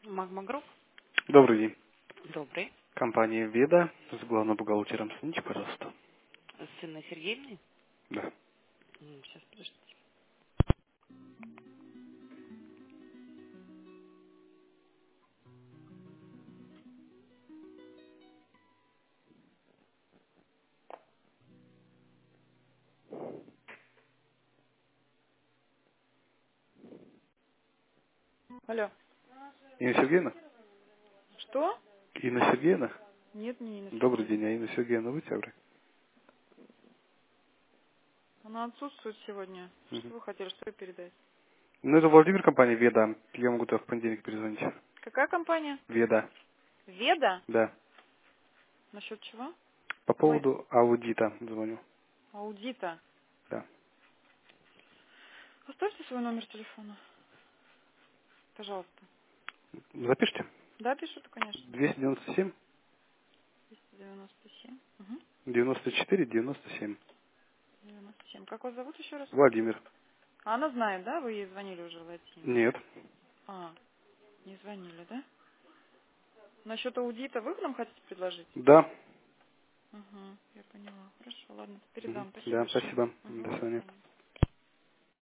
Магма Групп. Добрый день. Добрый. Компания Веда с главным бухгалтером. Соедините, пожалуйста. С Инной Сергеевной? Да. Сейчас, подождите. Алло. Инна Сергеевна? Что? Инна Сергеевна? Нет, не Инна Добрый Сергеевна. день, а Инна Сергеевна вы Тавры? Она отсутствует сегодня. Что Мгм. вы хотели, что ей передать? Ну, это Владимир, компания Веда. Я могу тогда в понедельник перезвонить. Какая компания? Веда. Веда? Да. Насчет чего? По Мы поводу аудита звоню. аудита. Да. Оставьте свой номер телефона, пожалуйста. Запишите. Да, пишу-то, конечно. 297 297. Угу. 94 97. 97. Как вас зовут еще раз? Владимир. А она знает, да? Вы ей звонили уже, Владимир? Нет. А, не звонили, да? Насчет аудита вы нам хотите предложить? Да. Угу, я поняла. Хорошо, ладно, Мгм. передам. Спасибо Да, большое. спасибо. Угу, До до свидания. свидания.